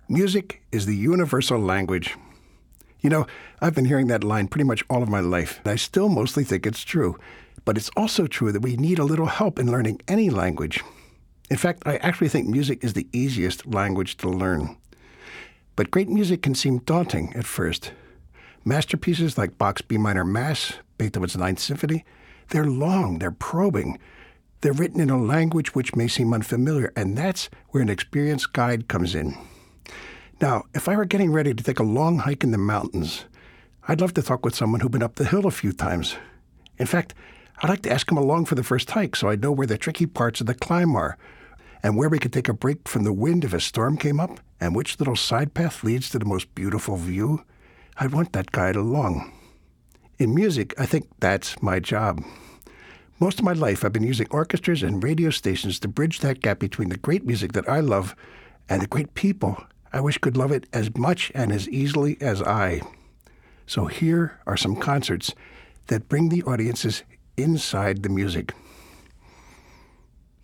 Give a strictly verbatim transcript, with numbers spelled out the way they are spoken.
Music is the universal language. You know, I've been hearing that line pretty much all of my life, and I still mostly think it's true. But it's also true that we need a little help in learning any language. In fact, I actually think music is the easiest language to learn. But great music can seem daunting at first. Masterpieces like Bach's B minor Mass, Beethoven's Ninth Symphony, they're long, they're probing. They're written in a language which may seem unfamiliar, and that's where an experienced guide comes in. Now, if I were getting ready to take a long hike in the mountains, I'd love to talk with someone who'd been up the hill a few times. In fact, I'd like to ask him along for the first hike so I'd know where the tricky parts of the climb are, and where we could take a break from the wind if a storm came up, and which little side path leads to the most beautiful view. I'd want that guide along. In music, I think that's my job. Most of my life, I've been using orchestras and radio stations to bridge that gap between the great music that I love and the great people I wish could love it as much and as easily as I. So here are some concerts that bring the audiences inside the music.